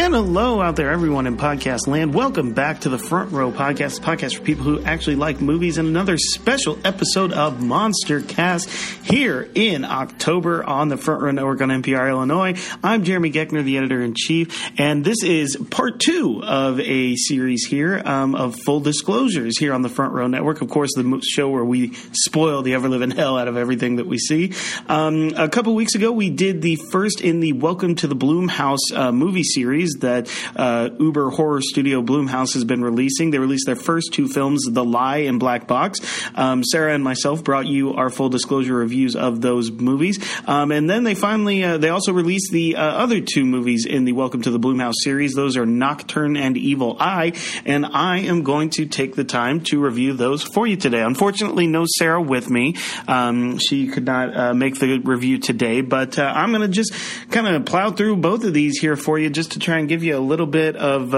And hello out there, everyone in podcast land. Welcome back to the Front Row Podcast, podcast for people who actually like movies, and another special episode of Monster Cast here in October on the Front Row Network on NPR Illinois. I'm Jeremy Geckner, the editor-in-chief, and this is part 2 of a series here of full disclosures here on the Front Row Network. Of course, the show where we spoil the ever-living hell out of everything that we see. A couple weeks ago, we did the first in the Welcome to the Blumhouse movie series that Uber horror studio Blumhouse has been releasing. They released their first 2 films, The Lie and Black Box. Sarah and myself brought you our full disclosure reviews of those movies. And then they finally, they also released the other 2 movies in the Welcome to the Blumhouse series. Those are Nocturne and Evil Eye. And I am going to take the time to review those for you today. Unfortunately, no Sarah with me. She could not make the review today, but I'm going to just kind of plow through both of these here for you just to try and give you a little bit of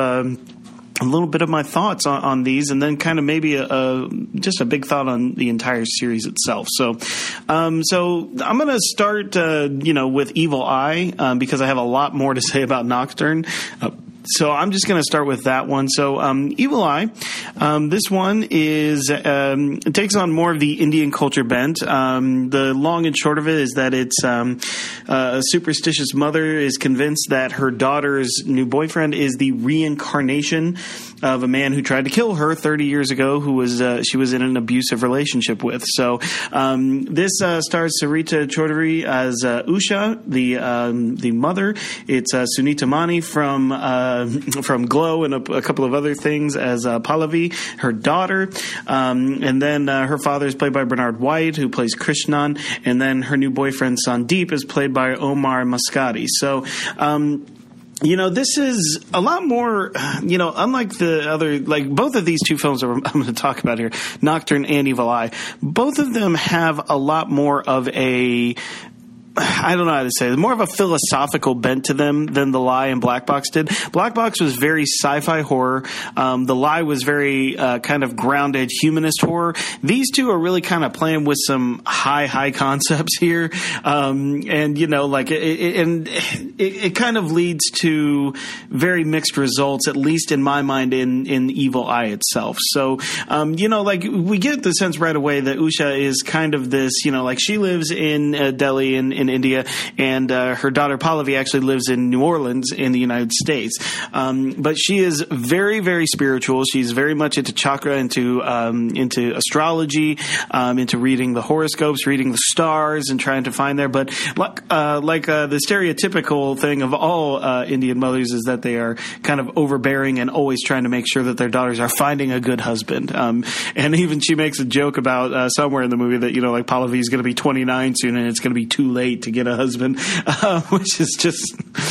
my thoughts on these, and then kind of maybe just a big thought on the entire series itself. So I'm going to start, with Evil Eye, because I have a lot more to say about Nocturne. So I'm just going to start with that one. So Evil Eye, this one it takes on more of the Indian culture bent. The long and short of it is that it's a superstitious mother is convinced that her daughter's new boyfriend is the reincarnation of a man who tried to kill her 30 years ago, who she was in an abusive relationship with. So this stars Sarita Chaudhary as Usha, the mother. It's Sunita Mani from Glow and a couple of other things as Pallavi, her daughter. And then her father is played by Bernard White, who plays Krishnan. And then her new boyfriend, Sandeep, is played by Omar Mascati. So, this is a lot more, unlike the other, like both of these 2 films I'm going to talk about here, Nocturne and Evil Eye, both of them have a lot more of I don't know how to say it, more of a philosophical bent to them than The Lie and Black Box did. Black Box was very sci-fi horror. The Lie was very kind of grounded humanist horror. These 2 are really kind of playing with some high concepts here. It kind of leads to very mixed results, at least in my mind, in Evil Eye itself. So, we get the sense right away that Usha is kind of this, she lives in Delhi in India, and her daughter Pallavi actually lives in New Orleans in the United States. But she is very, very spiritual. She's very much into chakra, into astrology, into reading the horoscopes, reading the stars, and trying to find there. But the stereotypical thing of all Indian mothers is that they are kind of overbearing and always trying to make sure that their daughters are finding a good husband. And even she makes a joke about somewhere in the movie that Pallavi is going to be 29 soon, and it's going to be too late to get a husband, which is just,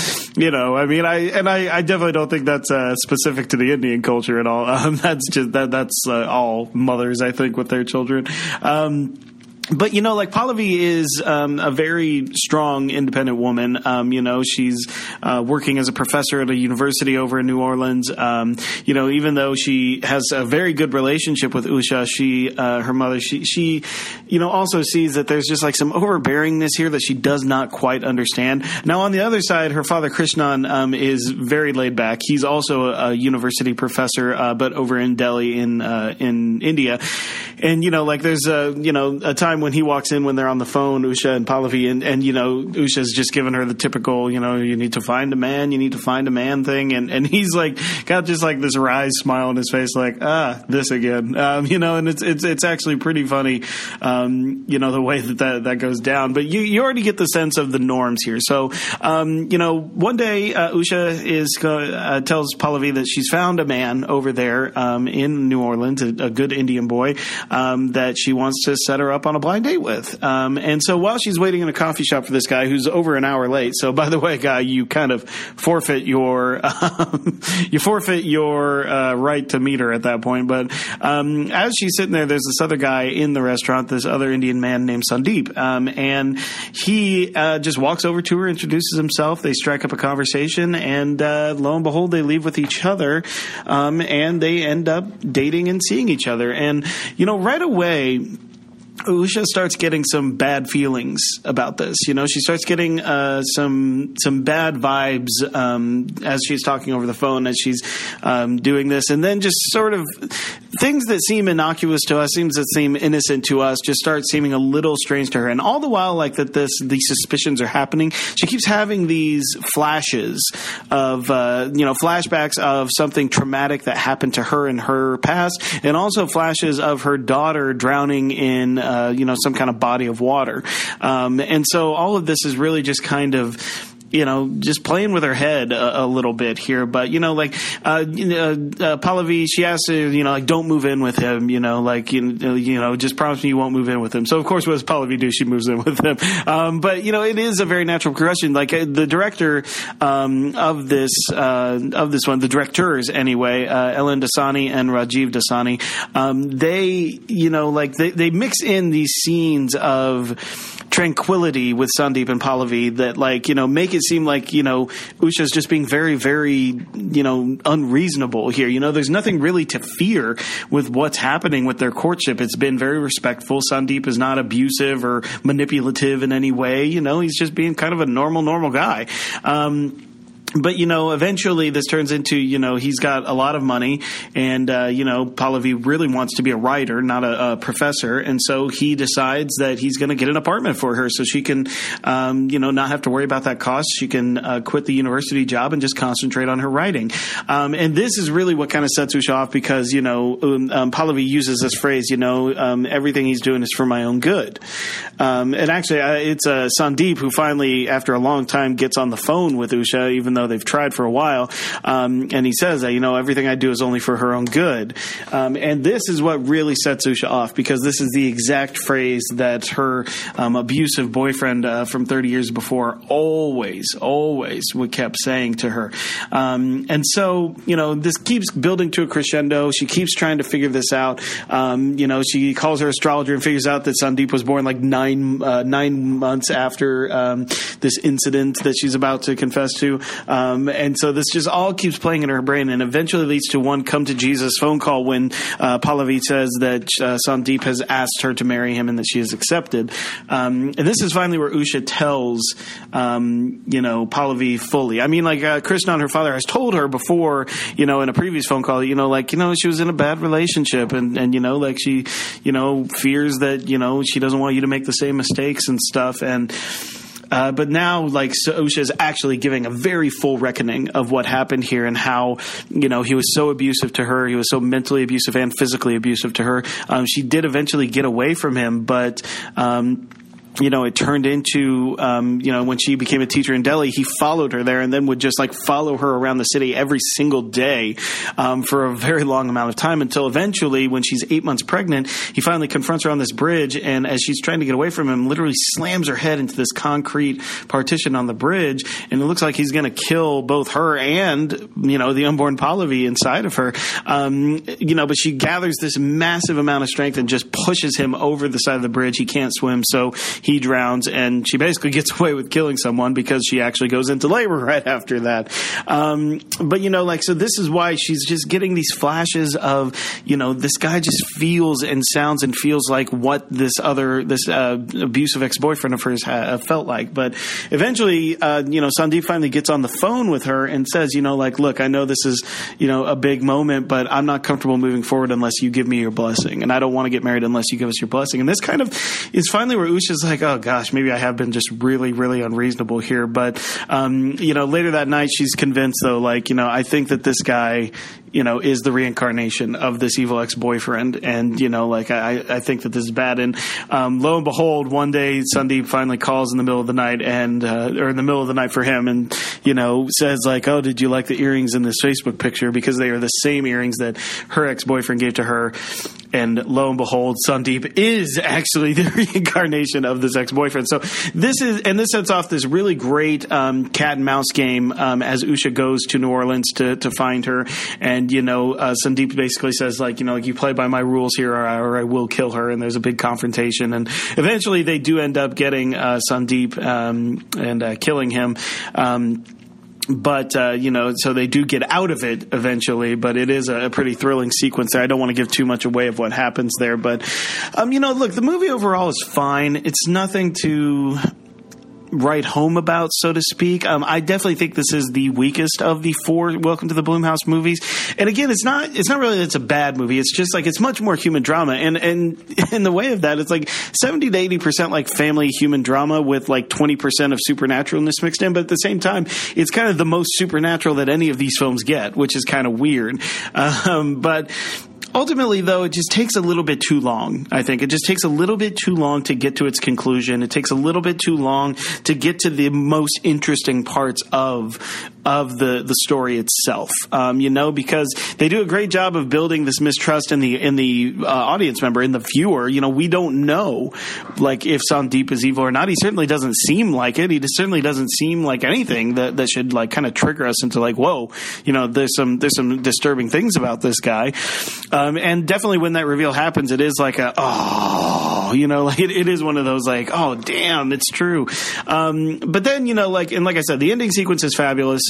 I definitely don't think that's specific to the Indian culture at all. That's just that's all mothers, I think, with their children. But, Pallavi is a very strong, independent woman. She's working as a professor at a university over in New Orleans. Even though she has a very good relationship with Usha, her mother, she also sees that there's just some overbearingness here that she does not quite understand. Now, on the other side, her father, Krishnan, is very laid back. He's also a university professor, but over in Delhi in India. And, there's a time when he walks in when they're on the phone, Usha and Pallavi, and Usha's just giving her the typical, you need to find a man thing. And he's got just this wry smile on his face, this again, and it's actually pretty funny, the way that goes down. But you already get the sense of the norms here. So, one day, Usha tells Pallavi that she's found a man over there, in New Orleans, a good Indian boy, that she wants to set her up on a blind date with. And so while she's waiting in a coffee shop for this guy who's over an hour late, so by the way, guy, you kind of forfeit your right to meet her at that point. But as she's sitting there, there's this other guy in the restaurant, this other Indian man named Sandeep, and he just walks over to her, introduces himself. They strike up a conversation, and lo and behold, they leave with each other, and they end up dating and seeing each other. And right away, Usha starts getting some bad feelings about this. She starts getting some bad vibes as she's talking over the phone, as she's doing this. And then just sort of things that seem innocuous to us, things that seem innocent to us, just start seeming a little strange to her. And all the while, like these suspicions are happening, she keeps having these flashes of, flashbacks of something traumatic that happened to her in her past, and also flashes of her daughter drowning in some kind of body of water. And so all of this is really just kind of, just playing with her head a little bit here. But, Pallavi, she asks her, don't move in with him, just promise me you won't move in with him. So, of course, what does Pallavi do? She moves in with him. But, it is a very natural progression. Like the director of this one, the directors anyway, Ellen Dasani and Rajiv Dasani, they mix in these scenes of tranquility with Sandeep and Pallavi that make it seem like Usha's just being very, very unreasonable here. There's nothing really to fear with what's happening with their courtship. It's been very respectful. Sandeep is not abusive or manipulative in any way. He's just being kind of a normal guy. But, eventually this turns into, he's got a lot of money and, Pallavi really wants to be a writer, not a professor. And so he decides that he's going to get an apartment for her so she can, not have to worry about that cost. She can quit the university job and just concentrate on her writing. And this is really what kind of sets Usha off because, Pallavi uses this phrase, everything he's doing is for my own good. And actually, it's Sandeep who finally, after a long time, gets on the phone with Usha, even though they've tried for a while. And he says that, everything I do is only for her own good. And this is what really sets Usha off because this is the exact phrase that her abusive boyfriend from 30 years before always would kept saying to her. And so, this keeps building to a crescendo. She keeps trying to figure this out. She calls her astrologer and figures out that Sandeep was born like 9 months after this incident that she's about to confess to. And so this just all keeps playing in her brain and eventually leads to one come to Jesus phone call when Pallavi says that Sandeep has asked her to marry him and that she has accepted. And this is finally where Usha tells, Pallavi fully. I mean, Krishna, her father, has told her before, in a previous phone call, she was in a bad relationship and she, fears that, she doesn't want you to make the same mistakes and stuff. And, but now, Usha is actually giving a very full reckoning of what happened here and how, he was so abusive to her. He was so mentally abusive and physically abusive to her. She did eventually get away from him, but it turned into, when she became a teacher in Delhi, he followed her there and then would just follow her around the city every single day for a very long amount of time until eventually when she's 8 months pregnant, he finally confronts her on this bridge. And as she's trying to get away from him, literally slams her head into this concrete partition on the bridge. And it looks like he's going to kill both her and, the unborn Pallavi inside of her. But she gathers this massive amount of strength and just pushes him over the side of the bridge. He can't swim. So he drowns, and she basically gets away with killing someone because she actually goes into labor right after that. But, so this is why she's just getting these flashes of, this guy just feels and sounds and feels like what this abusive ex-boyfriend of hers felt like. But eventually, Sandeep finally gets on the phone with her and says, look, I know this is, a big moment, but I'm not comfortable moving forward unless you give me your blessing. And I don't want to get married unless you give us your blessing. And this kind of is finally where Usha's like, oh gosh, maybe I have been just really, really unreasonable here. But, later that night, she's convinced though, I think that this guy, is the reincarnation of this evil ex-boyfriend. And, I think that this is bad. And, lo and behold, one day Sandeep finally calls in the middle of the night and, or in the middle of the night for him and, says oh, did you like the earrings in this Facebook picture? Because they are the same earrings that her ex-boyfriend gave to her. And lo and behold, Sandeep is actually the reincarnation of this ex-boyfriend. So this sets off this really great cat and mouse game as Usha goes to New Orleans to find her. And, Sandeep basically says, you play by my rules here or I will kill her. And there's a big confrontation. And eventually they do end up getting Sandeep and killing him. But, so they do get out of it eventually, but it is a pretty thrilling sequence there. I don't want to give too much away of what happens there, but, look, the movie overall is fine. It's nothing to write home about, so to speak. I definitely think this is the weakest of the 4 Welcome to the Blumhouse movies. And again, it's not really that it's a bad movie. It's just like, it's much more human drama. And in the way of that, it's like 70 to 80% like family human drama with like 20% of supernaturalness mixed in. But at the same time, it's kind of the most supernatural that any of these films get, which is kind of weird. But ultimately, though, it just takes a little bit too long, I think. It just takes a little bit too long to get to its conclusion. It takes a little bit too long to get to the most interesting parts of the story itself, because they do a great job of building this mistrust in the audience member, in the viewer. We don't know, like, if Sandeep is evil or not. He certainly doesn't seem like it. He certainly doesn't seem like anything that should, like, kind of trigger us into, like, whoa, there's some disturbing things about this guy. And definitely when that reveal happens, it is like it is one of those, like, oh, damn, it's true. But then, like I said, the ending sequence is fabulous.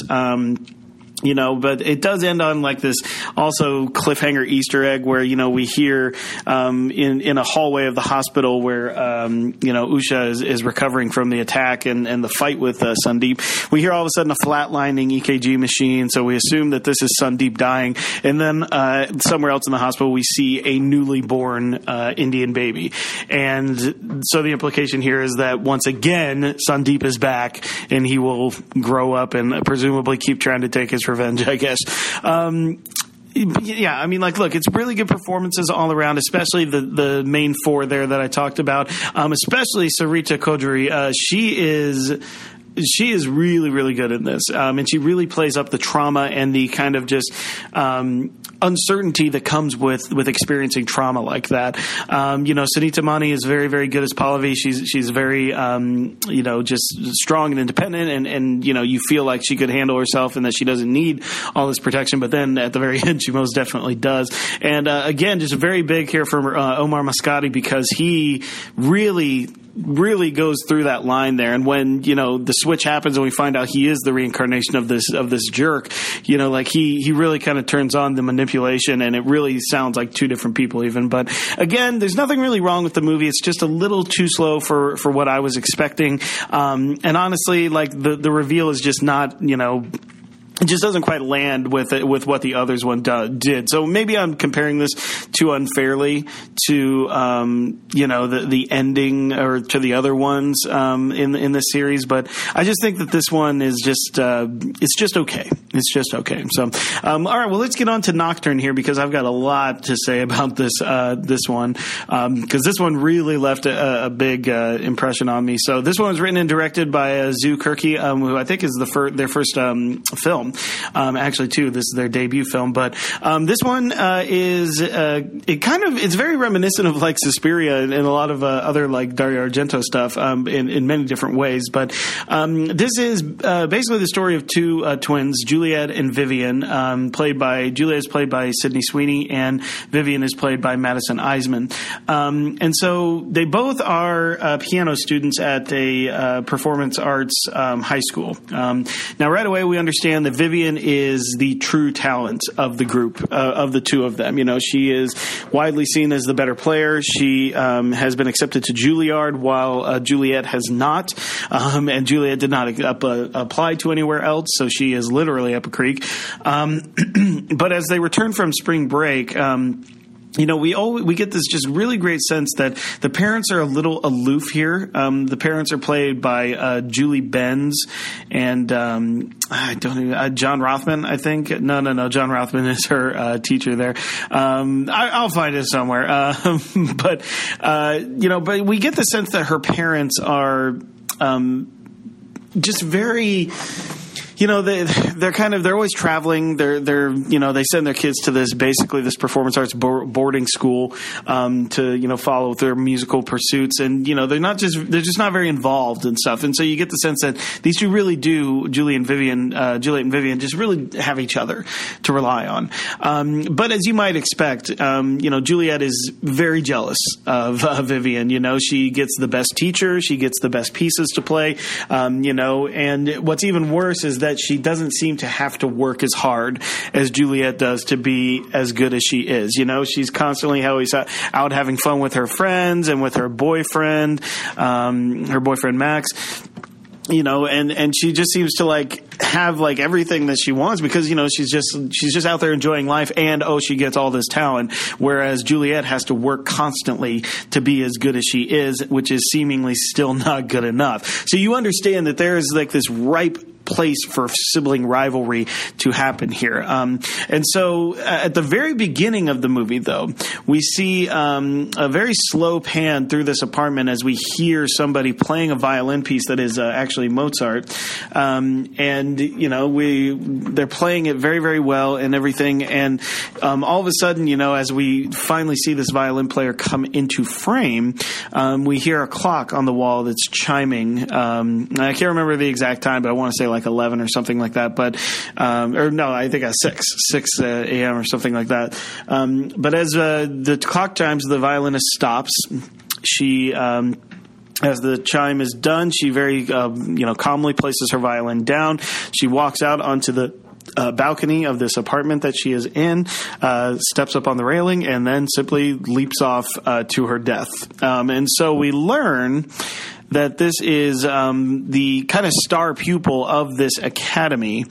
But it does end on like this also cliffhanger Easter egg where, we hear in a hallway of the hospital where, Usha is recovering from the attack and the fight with Sandeep. We hear all of a sudden a flatlining EKG machine. So we assume that this is Sandeep dying. And then somewhere else in the hospital, we see a newly born Indian baby. And so the implication here is that once again, Sandeep is back and he will grow up and presumably keep trying to take his revenge, I guess. Yeah, I mean, like, look, it's really good performances all around, especially the main 4 there that I talked about, especially Sarita Koduri. She is really, really good in this. And she really plays up the trauma and the kind of just uncertainty that comes with experiencing trauma like that. Sunita Mani is very, very good as Pallavi. She's very, just strong and independent. And you feel like she could handle herself and that she doesn't need all this protection. But then at the very end, she most definitely does. And again, just very big here for Omar Mascati because he really goes through that line there. And when, the switch happens and we find out he is the reincarnation of this jerk, he really kind of turns on the manipulation and it really sounds like 2 different people even. But again, there's nothing really wrong with the movie. It's just a little too slow for what I was expecting. And honestly, like the reveal is just not, it just doesn't quite land with what the others did. So maybe I'm comparing this too unfairly to, the ending or to the other ones, in this series. But I just think that this one is just, it's just okay. It's just okay. So, all right, well, let's get on to Nocturne here because I've got a lot to say about this one. Cause this one really left a big, impression on me. So this one was written and directed by, Zoo Kirky, who I think is their first, film. Actually, too, this is their debut film. But this one it's very reminiscent of like Suspiria and a lot of other like Dario Argento stuff in many different ways. But this is basically the story of 2 twins, Juliet and Vivian. Juliet is played by Sydney Sweeney, and Vivian is played by Madison Eisman. And so they both are piano students at a performance arts high school. Now, right away, we understand that Vivian is the true talent of the group, of the 2 of them. She is widely seen as the better player. She has been accepted to Juilliard while Juliet has not. And Juliet did not apply to anywhere else, so she is literally up a creek. But as they return from spring break, we get this just really great sense that the parents are a little aloof here. The parents are played by Julie Benz and John Rothman, I think. No. John Rothman is her teacher there. I'll find it somewhere. But we get the sense that her parents are just very. They're always traveling. They send their kids to this performance arts boarding school, to, follow their musical pursuits. And, they're just not very involved and stuff. And so you get the sense that these 2 really do, Juliet and Vivian, just really have each other to rely on. But as you might expect, Juliet is very jealous of Vivian. She gets the best teacher. She gets the best pieces to play, and what's even worse is that that she doesn't seem to have to work as hard as Juliet does to be as good as she is. You know, she's constantly always out having fun with her friends and with her boyfriend Max. You know, and she just seems to like have like everything that she wants because, you know, she's just out there enjoying life and, she gets all this talent. Whereas Juliet has to work constantly to be as good as she is, which is seemingly still not good enough. So you understand that there is like this ripe place for sibling rivalry to happen here. And so at the very beginning of the movie, though, we see a very slow pan through this apartment as we hear somebody playing a violin piece that is actually Mozart. And, you know, they're playing it very, very well and everything. And all of a sudden, you know, as we finally see this violin player come into frame, we hear a clock on the wall that's chiming. I can't remember the exact time, but I want to say like 11 or something like that, but or no, I think 6 a.m. or something like that. But as the clock chimes, the violinist stops. She as the chime is done, she very calmly places her violin down. She walks out onto the balcony of this apartment that she is in, steps up on the railing, and then simply leaps off to her death. And so we learn that this is the kind of star pupil of this academy,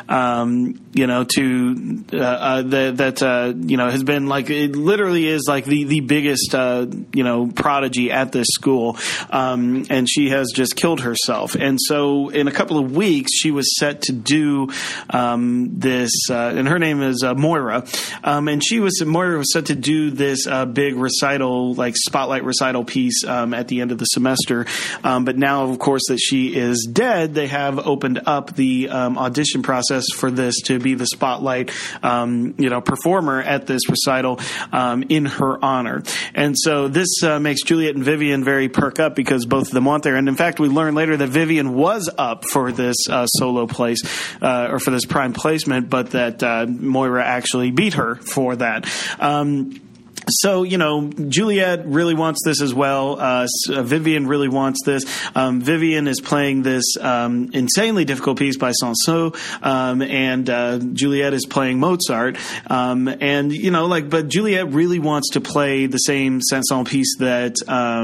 has been like, it literally is like the biggest, prodigy at this school. And she has just killed herself. And so in a couple of weeks, she was set to do this, and her name is Moira. And Moira was set to do this big recital, like spotlight recital piece at the end of the semester. But now, of course, that she is dead, they have opened up the audition process for this to be the spotlight, performer at this recital in her honor. And so this makes Juliet and Vivian very perk up because both of them want there. And in fact, we learn later that Vivian was up for this solo place or for this prime placement, but that Moira actually beat her for that. So, Juliet really wants this as well. Vivian really wants this. Vivian is playing this insanely difficult piece by Saint-Saëns, and Juliet is playing Mozart. But Juliet really wants to play the same Saint-Saëns piece that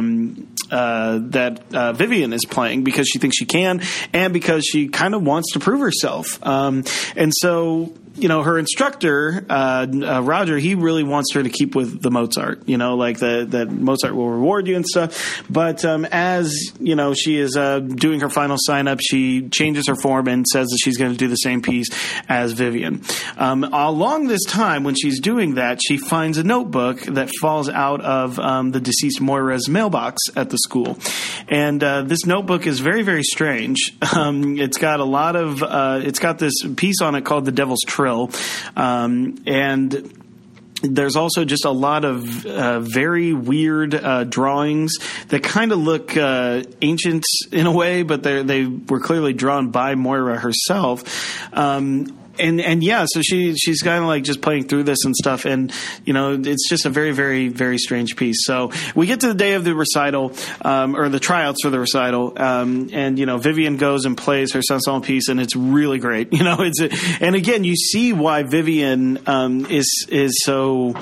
Vivian is playing because she thinks she can and because she kind of wants to prove herself. And so, her instructor, Roger, he really wants her to keep with the Mozart, that Mozart will reward you and stuff. But as, she is doing her final sign-up, she changes her form and says that she's going to do the same piece as Vivian. Along this time, when she's doing that, she finds a notebook that falls out of the deceased Moira's mailbox at the school. And this notebook is very, very strange. It's got it's got this piece on it called The Devil's Trill. And there's also just a lot of very weird drawings that kind of look ancient in a way, but they were clearly drawn by Moira herself. And yeah, so she's kind of like just playing through this and stuff, and it's just a very, very, very strange piece. So we get to the day of the recital, or the tryouts for the recital, and Vivian goes and plays her Saint-Saëns piece, and it's really great. And again, you see why Vivian is so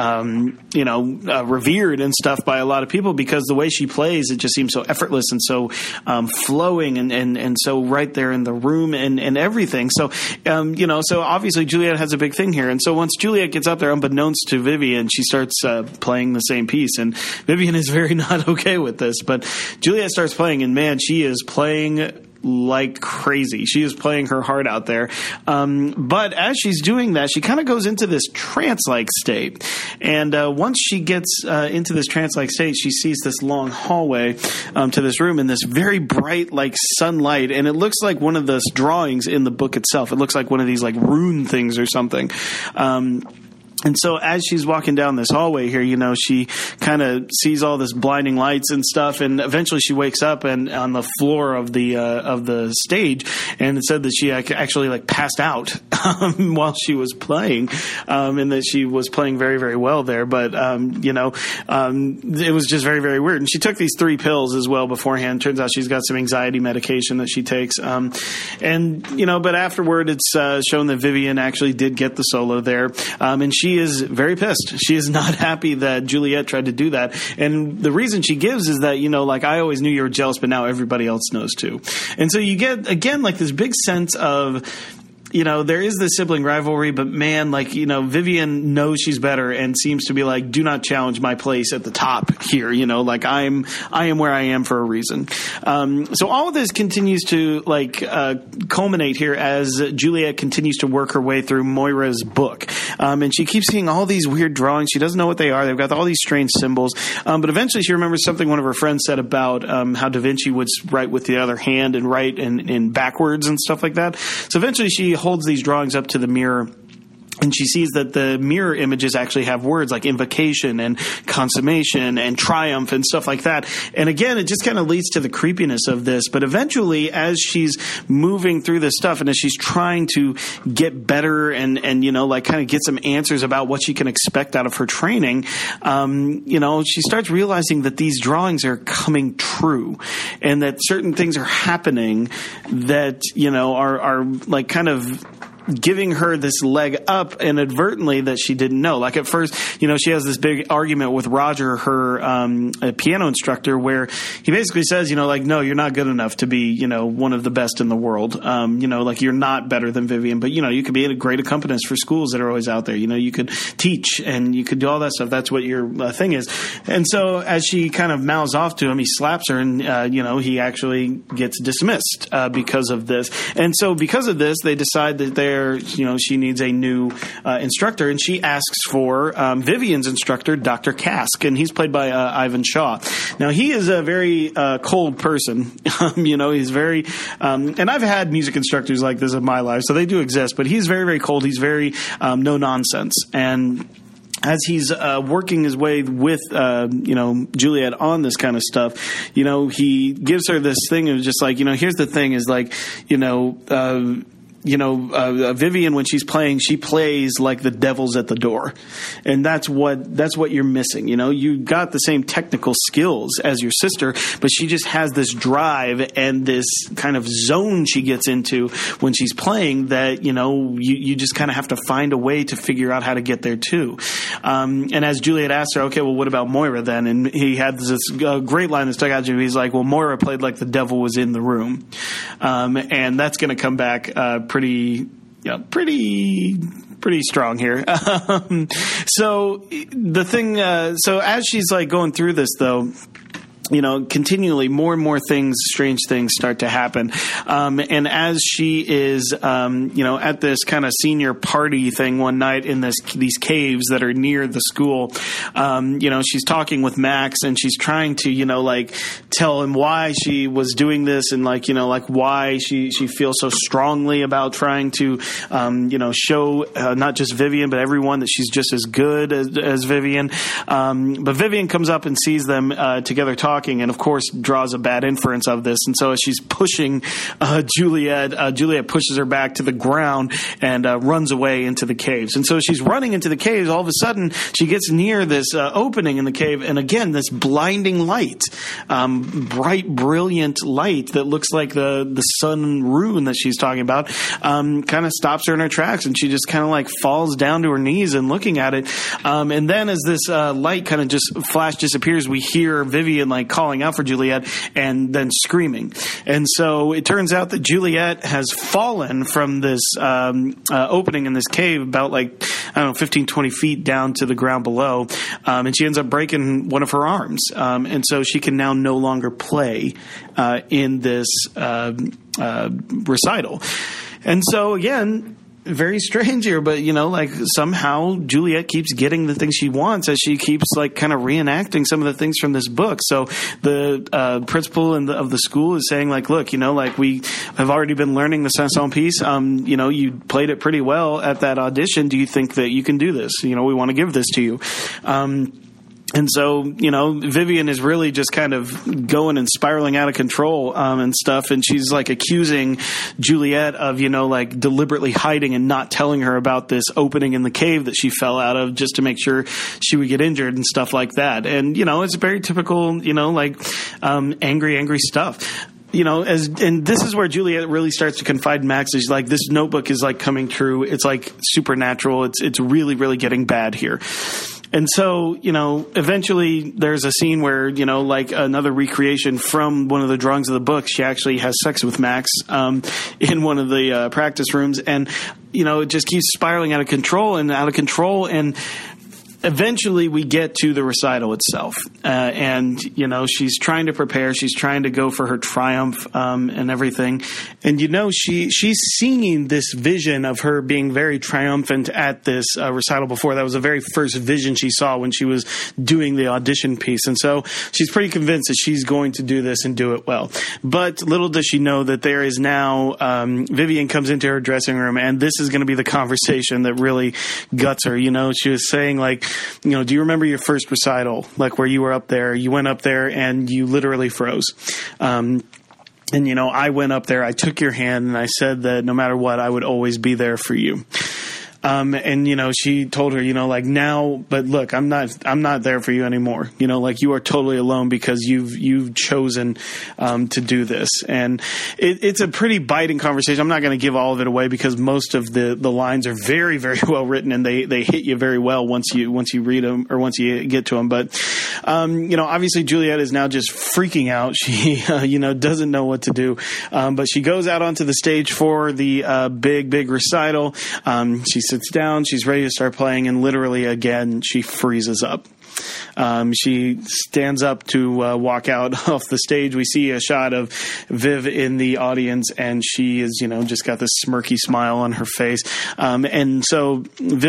revered and stuff by a lot of people, because the way she plays, it just seems so effortless and so flowing and so right there in the room and everything. So so obviously Juliet has a big thing here. And so once Juliet gets up there, unbeknownst to Vivian, she starts playing the same piece. And Vivian is very not okay with this. But Juliet starts playing, and man, she is playing like crazy. She is playing her heart out there. But as she's doing that, she kind of goes into this trance-like state. And once she gets into this trance-like state, she sees this long hallway to this room in this very bright, like, sunlight. And it looks like one of those drawings in the book itself. It looks like one of these, like, rune things or something. And so as she's walking down this hallway here, she kind of sees all this blinding lights and stuff, and eventually she wakes up and on the floor of the stage, and it said that she actually like passed out while she was playing, and that she was playing very, very well there. But it was just very, very weird. And she took these 3 pills as well beforehand. Turns out she's got some anxiety medication that she takes, but afterward it's shown that Vivian actually did get the solo there, and she is very pissed. She is not happy that Juliet tried to do that. And the reason she gives is that, I always knew you were jealous, but now everybody else knows too. And so you get, again, like this big sense of, there is this sibling rivalry, but man, Vivian knows she's better and seems to be like, do not challenge my place at the top here. I am where I am for a reason. So all of this continues to culminate here as Juliet continues to work her way through Moira's book. And she keeps seeing all these weird drawings. She doesn't know what they are. They've got all these strange symbols. But eventually she remembers something one of her friends said about how Da Vinci would write with the other hand and write in backwards and stuff like that. So eventually she holds these drawings up to the mirror, and she sees that the mirror images actually have words like invocation and consummation and triumph and stuff like that. And again, it just kind of leads to the creepiness of this. But eventually, as she's moving through this stuff and as she's trying to get better and kind of get some answers about what she can expect out of her training, she starts realizing that these drawings are coming true and that certain things are happening that, are like kind of giving her this leg up inadvertently that she didn't know. Like at first, she has this big argument with Roger, her piano instructor, where he basically says, no, you're not good enough to be, one of the best in the world. You're not better than Vivian, but, you could be a great accompanist for schools that are always out there. You could teach and you could do all that stuff. That's what your thing is. And so as she kind of mouths off to him, he slaps her and, he actually gets dismissed because of this. And so because of this, they decide that she needs a new instructor, and she asks for Vivian's instructor, Dr. Kask, and he's played by Ivan Shaw. Now, he is a very cold person. He's very and I've had music instructors like this in my life, so they do exist, but he's very, very cold. He's very no nonsense. And as he's working his way with, Juliet on this kind of stuff, he gives her this thing of just like, here's the thing is like, Vivian, when she's playing, she plays like the devil's at the door. And that's what you're missing. You got the same technical skills as your sister, but she just has this drive and this kind of zone she gets into when she's playing that, you just kind of have to find a way to figure out how to get there too. And as Juliet asked her, okay, well, what about Moira then? And he had this great line that stuck out to me. He's like, well, Moira played like the devil was in the room. And that's going to come back, pretty strong here. So the thing, so as she's like going through this though, continually more and more strange things start to happen. And as she is, at this kind of senior party thing one night in these caves that are near the school, she's talking with Max and she's trying to, tell him why she was doing this and why she feels so strongly about trying to, show, not just Vivian, but everyone that she's just as good as Vivian. But Vivian comes up and sees them, together talking, and of course draws a bad inference of this. And so as she's pushing Juliet pushes her back to the ground and runs away into the caves. And so she's running into the caves. All of a sudden she gets near this opening in the cave, and again this blinding light, bright, brilliant light that looks like the sun rune that she's talking about, kind of stops her in her tracks, and she just kind of falls down to her knees and looking at it. And then as this light kind of just flash disappears, we hear Vivian calling out for Juliet and then screaming. And so it turns out that Juliet has fallen from this opening in this cave about 15, 20 feet down to the ground below. And she ends up breaking one of her arms. And so she can now no longer play in this recital. And so again, very strange here, but like somehow Juliet keeps getting the things she wants as she keeps like kind of reenacting some of the things from this book. So the principal of the school is saying like, look, like we have already been learning the Sanson piece. You played it pretty well at that audition. Do you think that you can do this? We want to give this to you. And so, Vivian is really just kind of going and spiraling out of control and stuff. And she's like accusing Juliet of, like deliberately hiding and not telling her about this opening in the cave that she fell out of just to make sure she would get injured and stuff like that. And, it's very typical, angry stuff. And this is where Juliet really starts to confide in Max. Is like, this notebook is like coming true. It's like supernatural. It's really, really getting bad here. And so, eventually there's a scene where, like another recreation from one of the drawings of the book, she actually has sex with Max in one of the practice rooms. And, it just keeps spiraling out of control. And eventually we get to the recital itself. And, she's trying to prepare. She's trying to go for her triumph and everything. And, she's seeing this vision of her being very triumphant at this recital before. That was the very first vision she saw when she was doing the audition piece. And so she's pretty convinced that she's going to do this and do it well. But little does she know that there is now Vivian comes into her dressing room, and this is going to be the conversation that really guts her. She was saying like, do you remember your first recital, like where you were up there? You went up there and you literally froze. And, I went up there, I took your hand, and I said that no matter what, I would always be there for you. And, she told her, like now, but look, I'm not there for you anymore. Like you are totally alone because you've chosen, to do this. And it's a pretty biting conversation. I'm not going to give all of it away because most of the lines are very, very well written, and they hit you very well once you read them or once you get to them. But, obviously Juliet is now just freaking out. She, doesn't know what to do. But she goes out onto the stage for the, big recital. She sits down, she's ready to start playing, and literally again she freezes up. She stands up to walk out off the stage. We see a shot of Viv in the audience, and she is, just got this smirky smile on her face. And so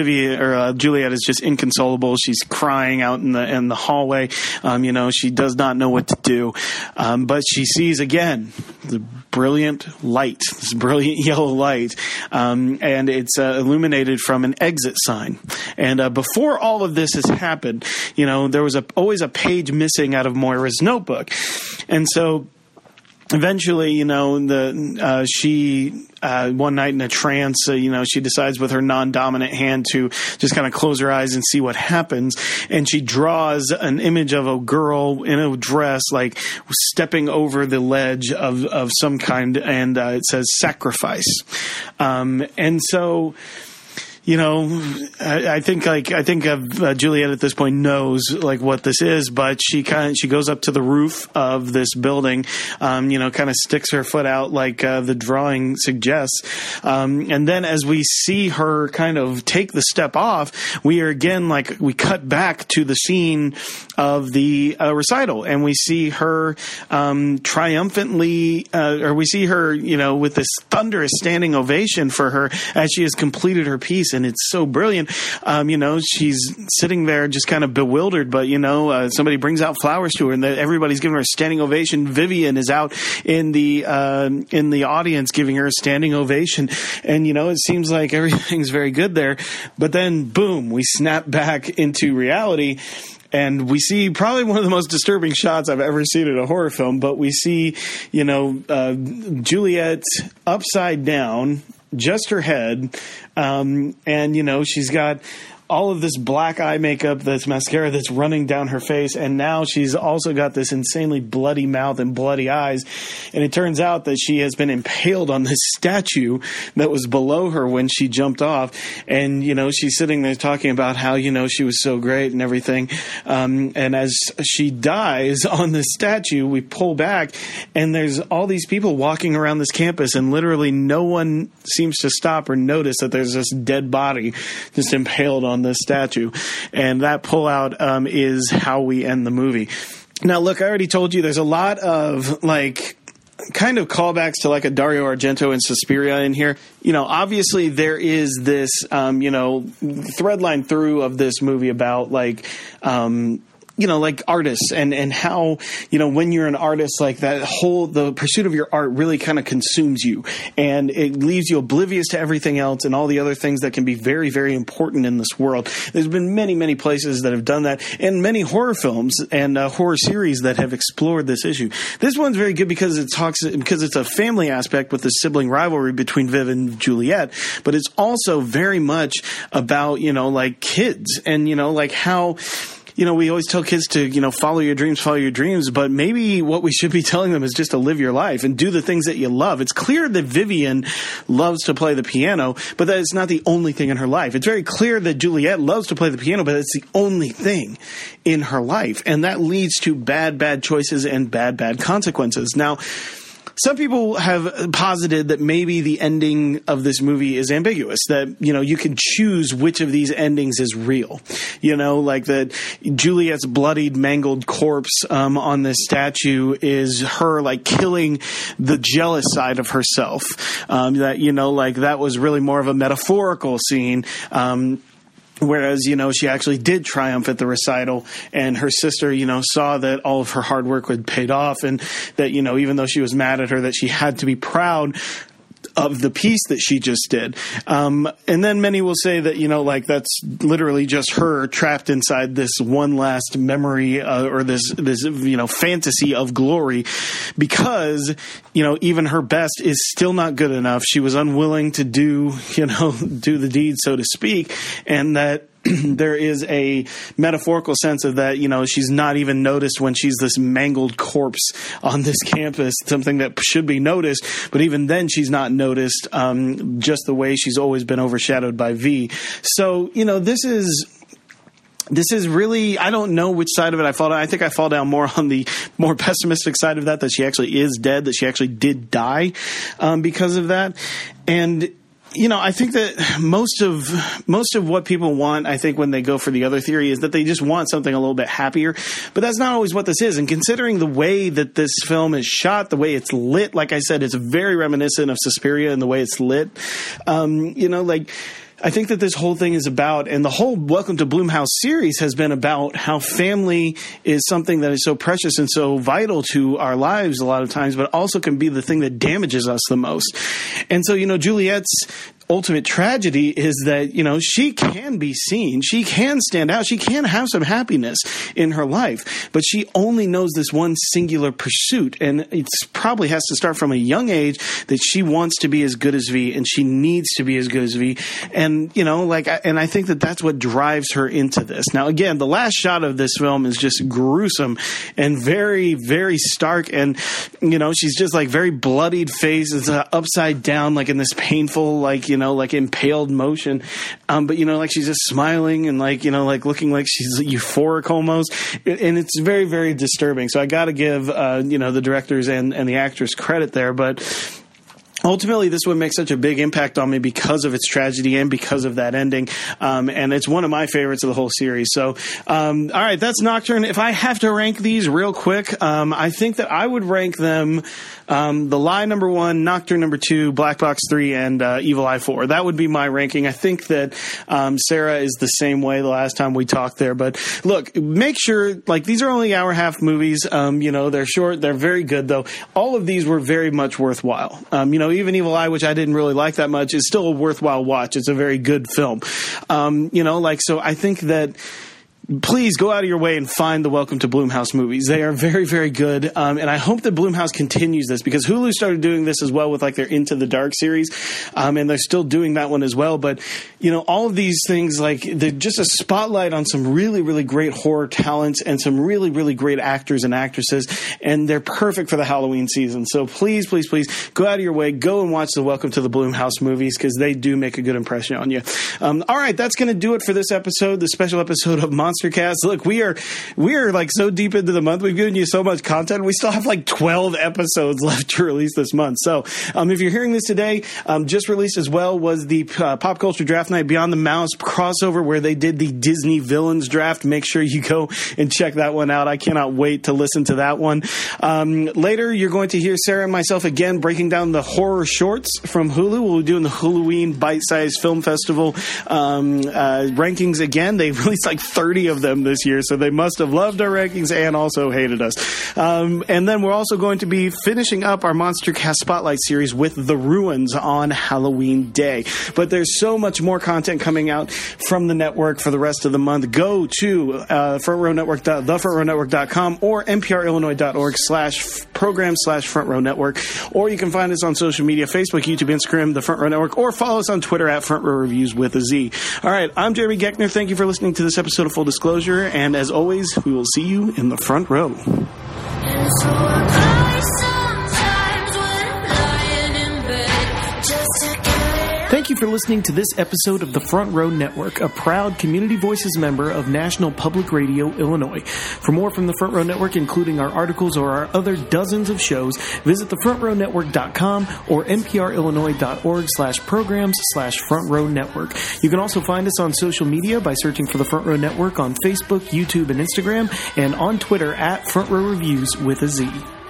Juliet is just inconsolable. She's crying out in the hallway. She does not know what to do. But she sees again the brilliant light, this brilliant yellow light, and it's illuminated from an exit sign. And before all of this has happened, there was always a page missing out of Moira's notebook. And so eventually, she one night in a trance, she decides with her non-dominant hand to just kind of close her eyes and see what happens. And she draws an image of a girl in a dress, like stepping over the ledge of some kind, and it says sacrifice. And so, I think Juliet at this point knows like what this is, but she goes up to the roof of this building, kind of sticks her foot out like the drawing suggests. And then as we see her kind of take the step off, we are again we cut back to the scene of the recital, and we see her triumphantly, or we see her, with this thunderous standing ovation for her as she has completed her piece. And it's so brilliant. She's sitting there just kind of bewildered, but, somebody brings out flowers to her, and everybody's giving her a standing ovation. Vivian is out in the audience giving her a standing ovation. And, it seems like everything's very good there. But then, boom, we snap back into reality. And we see probably one of the most disturbing shots I've ever seen in a horror film. But we see, Juliet upside down, just her head. And, she's got all of this black eye makeup, that's mascara that's running down her face. And now she's also got this insanely bloody mouth and bloody eyes. And it turns out that she has been impaled on this statue that was below her when she jumped off. And, she's sitting there talking about how, she was so great and everything. And as she dies on this statue, we pull back, and there's all these people walking around this campus, and literally no one seems to stop or notice that there's this dead body just impaled on this statue. And that pullout is how we end the movie. Now, look, I already told you there's a lot of kind of callbacks to like a Dario Argento and Suspiria in here. You know, obviously there is this, thread line through of this movie about like, like artists and how, when you're an artist, like the pursuit of your art really kind of consumes you and it leaves you oblivious to everything else and all the other things that can be very, very important in this world. There's been many, many places that have done that and many horror films and horror series that have explored this issue. This one's very good because it's a family aspect with the sibling rivalry between Viv and Juliet, but it's also very much about, like kids and, like how, we always tell kids to, follow your dreams, but maybe what we should be telling them is just to live your life and do the things that you love. It's clear that Vivian loves to play the piano, but that is not the only thing in her life. It's very clear that Juliet loves to play the piano, but it's the only thing in her life. And that leads to bad choices and bad consequences. Now, some people have posited that maybe the ending of this movie is ambiguous, that, you can choose which of these endings is real. Like that Juliet's bloodied, mangled corpse on this statue is her like killing the jealous side of herself. That was really more of a metaphorical scene. Whereas, she actually did triumph at the recital and her sister, saw that all of her hard work had paid off and that, even though she was mad at her, that she had to be proud of the piece that she just did. And then many will say that, that's literally just her trapped inside this one last memory or this fantasy of glory because, even her best is still not good enough. She was unwilling to do the deed, so to speak, and that there is a metaphorical sense of that, she's not even noticed when she's this mangled corpse on this campus, something that should be noticed. But even then she's not noticed, just the way she's always been overshadowed by V. So, this is really, I don't know which side of it I fall down. I think I fall down more on the more pessimistic side of that she actually is dead, that she actually did die because of that. And I think that most of what people want, I think when they go for the other theory is that they just want something a little bit happier, but that's not always what this is. And considering the way that this film is shot, the way it's lit, like I said, it's very reminiscent of Suspiria in the way it's lit. I think that this whole thing is about, and the whole Welcome to Blumhouse series has been about how family is something that is so precious and so vital to our lives a lot of times, but also can be the thing that damages us the most. And so, Juliet's ultimate tragedy is that, she can be seen. She can stand out. She can have some happiness in her life, but she only knows this one singular pursuit. And it probably has to start from a young age that she wants to be as good as V and she needs to be as good as V. And, and I think that that's what drives her into this. Now, again, the last shot of this film is just gruesome and very, very stark. And, she's just like very bloodied face. It's upside down, like in this painful, like impaled motion. But, she's just smiling and looking like she's euphoric almost. And it's very, very disturbing. So I got to give, the directors and the actress credit there. But ultimately, this one makes such a big impact on me because of its tragedy and because of that ending. And it's one of my favorites of the whole series. So, all right, that's Nocturne. If I have to rank these real quick, I think that I would rank them The Lie number 1, Nocturne number 2, Black Box 3, and Evil Eye 4. That would be my ranking. I think that Sarah is the same way the last time we talked there. But look, make sure, these are only hour-and-a-half movies. They're short. They're very good, though. All of these were very much worthwhile. Even Evil Eye, which I didn't really like that much, is still a worthwhile watch. It's a very good film. So I think that please go out of your way and find the Welcome to Blumhouse movies. They are very, very good. And I hope that Blumhouse continues this because Hulu started doing this as well with their Into the Dark series. And they're still doing that one as well. But, all of these things, they're just a spotlight on some really, really great horror talents and some really, really great actors and actresses. And they're perfect for the Halloween season. So please, please, please go out of your way. Go and watch the Welcome to the Blumhouse movies because they do make a good impression on you. All right. That's going to do it for this episode, the special episode of Monster MonsterCast. Look, we are like so deep into the month. We've given you so much content. We still have like 12 episodes left to release this month. So if you're hearing this today, just released as well was the Pop Culture Draft Night Beyond the Mouse crossover where they did the Disney Villains Draft. Make sure you go and check that one out. I cannot wait to listen to that one. Later, you're going to hear Sarah and myself again breaking down the horror shorts from Hulu. We'll be doing the Halloween Bite-Sized Film Festival rankings again. They released like 30 of them this year, so they must have loved our rankings and also hated us. And then we're also going to be finishing up our MonsterCast Spotlight series with The Ruins on Halloween Day. But there's so much more content coming out from the network for the rest of the month. Go to thefrontrownetwork.com or nprillinois.org/program/Front Row Network, or you can find us on social media, Facebook, YouTube, Instagram, The Front Row Network, or follow us on Twitter at Front Row Reviews with a Z. All right, I'm Jeremy Geckner. Thank you for listening to this episode of Full Disclosure, and as always, we will see you in the front row. Thank you for listening to this episode of the Front Row Network, a proud Community Voices member of National Public Radio, Illinois. For more from the Front Row Network, including our articles or our other dozens of shows, visit thefrontrownetwork.com or nprillinois.org/programs/Front Row Network. You can also find us on social media by searching for the Front Row Network on Facebook, YouTube, and Instagram, and on Twitter at Front Row Reviews with a Z.